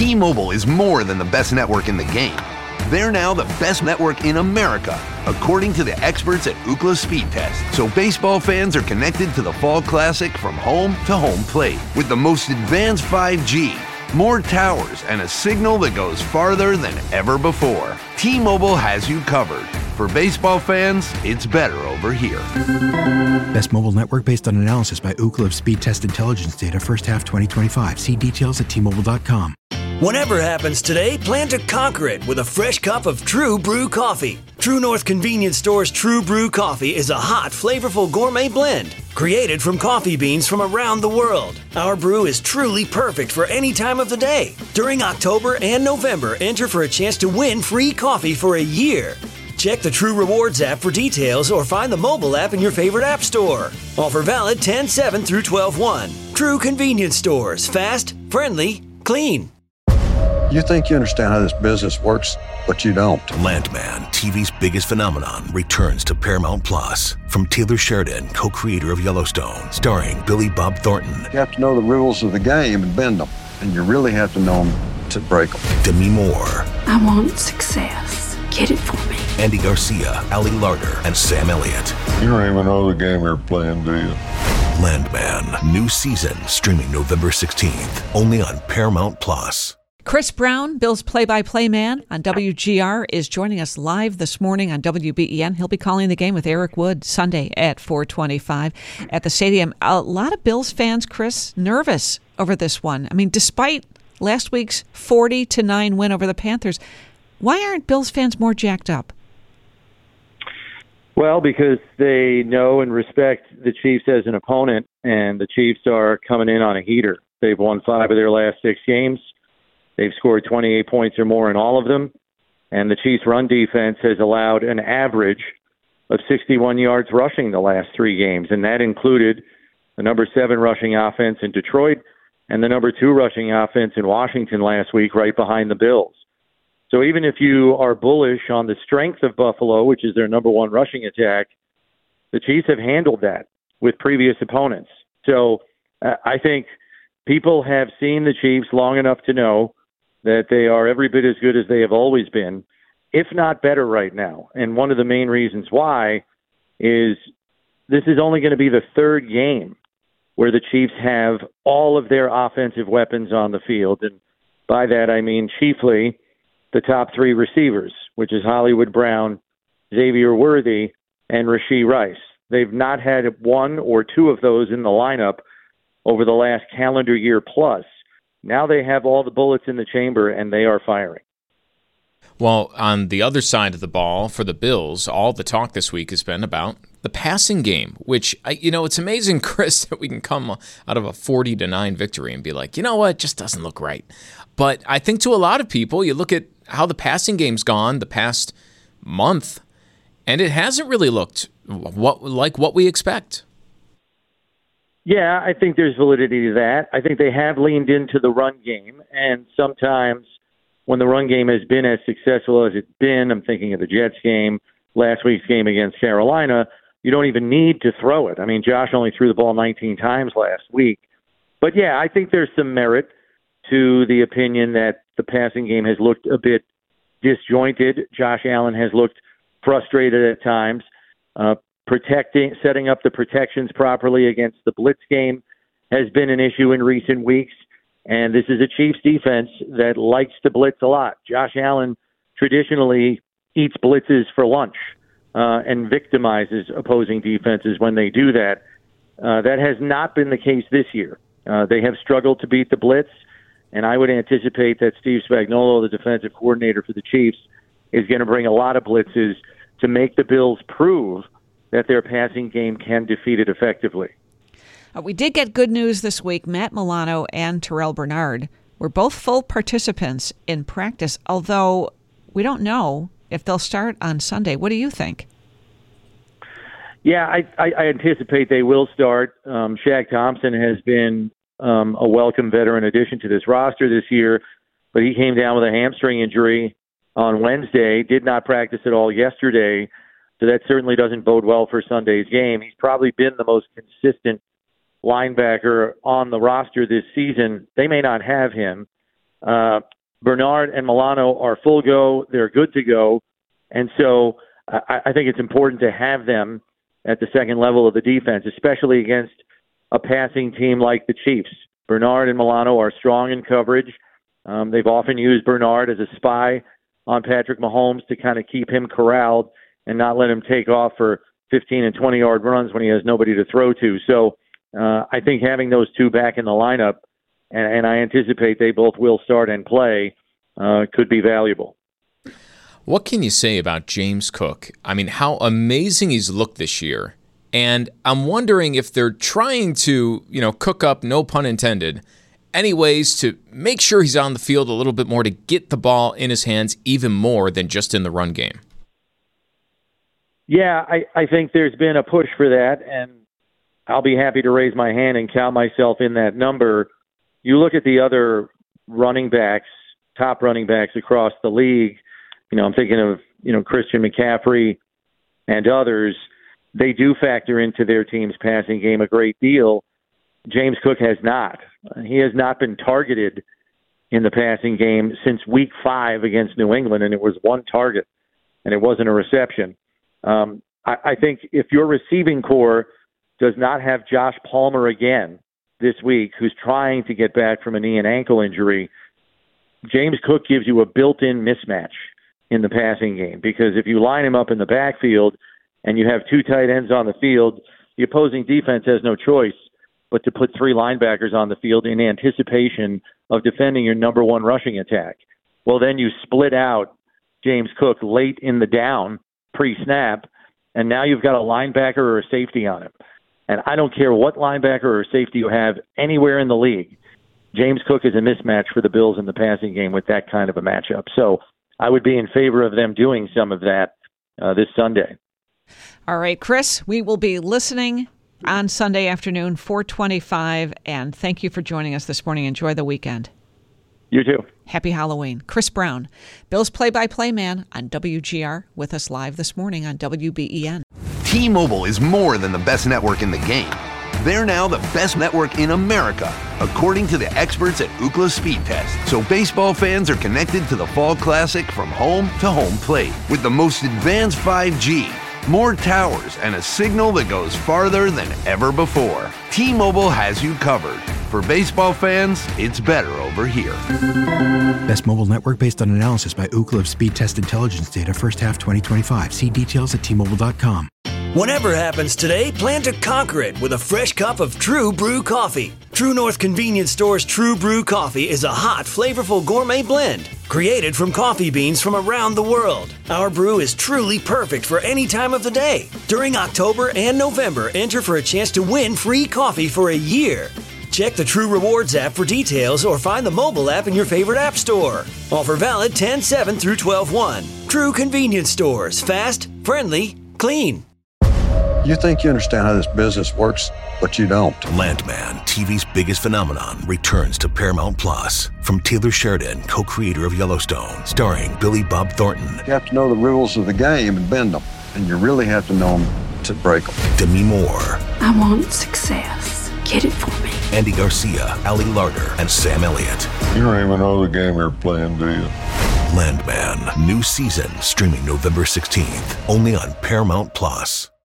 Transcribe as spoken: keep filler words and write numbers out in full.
T-Mobile is more than the best network in the game. They're now the best network in America, according to the experts at Ookla Speed Test. So baseball fans are connected to the Fall Classic from home to home plate with the most advanced five G, more towers, and a signal that goes farther than ever before. T-Mobile has you covered. For baseball fans, it's better over here. Best mobile network based on analysis by Ookla of Speed Test Intelligence data first half twenty twenty-five. See details at T Mobile dot com. Whatever happens today, plan to conquer it with a fresh cup of True Brew coffee. True North Convenience Store's True Brew coffee is a hot, flavorful gourmet blend created from coffee beans from around the world. Our brew is truly perfect for any time of the day. During October and November, enter for a chance to win free coffee for a year. Check the True Rewards app for details or find the mobile app in your favorite app store. Offer valid ten seven through twelve one. True Convenience Stores. Fast, friendly, clean. You think you understand how this business works, but you don't. Landman, T V's biggest phenomenon, returns to Paramount Plus. From Taylor Sheridan, co-creator of Yellowstone, starring Billy Bob Thornton. You have to know the rules of the game and bend them, and you really have to know them to break them. Demi Moore. I want success. Get it for me. Andy Garcia, Ali Larter, and Sam Elliott. You don't even know the game you're playing, do you? Landman, new season, streaming November sixteenth, only on Paramount Plus. Chris Brown, Bill's play-by-play man on W G R, is joining us live this morning on W B E N. He'll be calling the game with Eric Wood Sunday at four twenty-five at the stadium. A lot of Bills fans, Chris, nervous over this one. I mean, despite last week's forty to nine win over the Panthers, why aren't Bills fans more jacked up? Well, because they know and respect the Chiefs as an opponent, and the Chiefs are coming in on a heater. They've won five of their last six games. They've scored twenty-eight points or more in all of them, and the Chiefs' run defense has allowed an average of sixty-one yards rushing the last three games, and that included the number seven rushing offense in Detroit and the number two rushing offense in Washington last week, right behind the Bills. So even if you are bullish on the strength of Buffalo, which is their number one rushing attack, the Chiefs have handled that with previous opponents. So uh, I think people have seen the Chiefs long enough to know that they are every bit as good as they have always been, if not better right now. And one of the main reasons why is this is only going to be the third game where the Chiefs have all of their offensive weapons on the field. And by that, I mean chiefly the top three receivers, which is Hollywood Brown, Xavier Worthy, and Rashee Rice. They've not had one or two of those in the lineup over the last calendar year plus. Now they have all the bullets in the chamber, and they are firing. Well, on the other side of the ball for the Bills, all the talk this week has been about the passing game, which, you know, it's amazing, Chris, that we can come out of a forty to nine victory and be like, you know what, it just doesn't look right. But I think to a lot of people, you look at how the passing game's gone the past month, and it hasn't really looked what like what we expect. Yeah, I think there's validity to that. I think they have leaned into the run game, and sometimes when the run game has been as successful as it's been, I'm thinking of the Jets game, last week's game against Carolina, you don't even need to throw it. I mean, Josh only threw the ball nineteen times last week. But yeah, I think there's some merit to the opinion that the passing game has looked a bit disjointed. Josh Allen has looked frustrated at times. Uh, protecting, setting up the protections properly against the blitz game has been an issue in recent weeks. And this is a Chiefs defense that likes to blitz a lot. Josh Allen traditionally eats blitzes for lunch uh, and victimizes opposing defenses when they do that. Uh, that has not been the case this year. Uh, they have struggled to beat the blitz, and I would anticipate that Steve Spagnuolo, the defensive coordinator for the Chiefs, is going to bring a lot of blitzes to make the Bills prove that their passing game can defeat it effectively. Uh, we did get good news this week. Matt Milano and Terrell Bernard were both full participants in practice, although we don't know if they'll start on Sunday. What do you think? Yeah, I, I, I anticipate they will start. Um, Shaq Thompson has been um, a welcome veteran addition to this roster this year, but he came down with a hamstring injury on Wednesday, did not practice at all yesterday, so that certainly doesn't bode well for Sunday's game. He's probably been the most consistent linebacker on the roster this season. They may not have him, Uh, Bernard and Milano are full go. They're good to go. And so I, I think it's important to have them at the second level of the defense, especially against a passing team like the Chiefs. Bernard and Milano are strong in coverage. Um, they've often used Bernard as a spy on Patrick Mahomes to kind of keep him corralled and not let him take off for fifteen and twenty-yard runs when he has nobody to throw to. So uh, I think having those two back in the lineup, and, and I anticipate they both will start and play, uh, could be valuable. What can you say about James Cook? I mean, how amazing he's looked this year. And I'm wondering if they're trying to, you know, cook up, no pun intended, any ways to make sure he's on the field a little bit more to get the ball in his hands even more than just in the run game. Yeah, I, I think there's been a push for that, and I'll be happy to raise my hand and count myself in that number. You look at the other running backs, top running backs across the league, you know, I'm thinking of, you know, Christian McCaffrey and others. They do factor into their team's passing game a great deal. James Cook has not. He has not been targeted in the passing game since week five against New England, and it was one target, and it wasn't a reception. Um, I, I think if your receiving core does not have Josh Palmer again this week, who's trying to get back from a knee and ankle injury, James Cook gives you a built-in mismatch in the passing game, because if you line him up in the backfield and you have two tight ends on the field, the opposing defense has no choice but to put three linebackers on the field in anticipation of defending your number one rushing attack. Well, then you split out James Cook late in the down, pre-snap, and now you've got a linebacker or a safety on him. And I don't care what linebacker or safety you have anywhere in the league, James Cook is a mismatch for the Bills in the passing game with that kind of a matchup. So I would be in favor of them doing some of that uh, this Sunday. All right, Chris, we will be listening on Sunday afternoon, four twenty-five, and thank you for joining us this morning. Enjoy the weekend. You too. Happy Halloween. Chris Brown, Bills play-by-play man on W G R, with us live this morning on W B E N. T-Mobile is more than the best network in the game. They're now the best network in America, according to the experts at Ookla Speed Test. So baseball fans are connected to the Fall Classic from home to home plate with the most advanced five G, more towers, and a signal that goes farther than ever before. T-Mobile has you covered. For baseball fans, it's better over here. Best mobile network based on analysis by Ookla of Speed Test Intelligence data first half twenty twenty-five. See details at T Mobile dot com. Whatever happens today, plan to conquer it with a fresh cup of True Brew coffee. True North Convenience Store's True Brew coffee is a hot, flavorful gourmet blend created from coffee beans from around the world. Our brew is truly perfect for any time of the day. During October and November, enter for a chance to win free coffee for a year. Check the True Rewards app for details or find the mobile app in your favorite app store. Offer valid ten seven through twelve one. True Convenience Stores. Fast, friendly, clean. You think you understand how this business works, but you don't. Landman, T V's biggest phenomenon, returns to Paramount Plus. From Taylor Sheridan, co-creator of Yellowstone, starring Billy Bob Thornton. You have to know the rules of the game and bend them, and you really have to know them to break them. Demi Moore. I want success. Get it for me. Andy Garcia, Ali Larter, and Sam Elliott. You don't even know the game you're playing, do you? Landman, new season, streaming November sixteenth, only on Paramount Plus.